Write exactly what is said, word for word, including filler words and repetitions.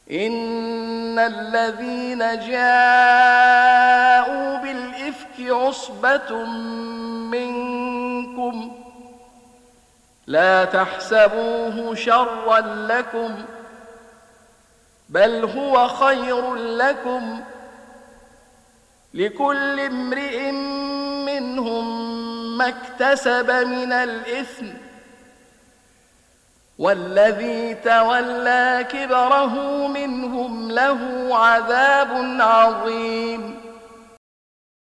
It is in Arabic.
إن الذين جاءوا بالإفك عصبة منكم لا تحسبوه شرا لكم بل هو خير لكم لكل امرئ منهم ما اكتسب من الإثم والذي تولى كبره منهم له عذاب عظيم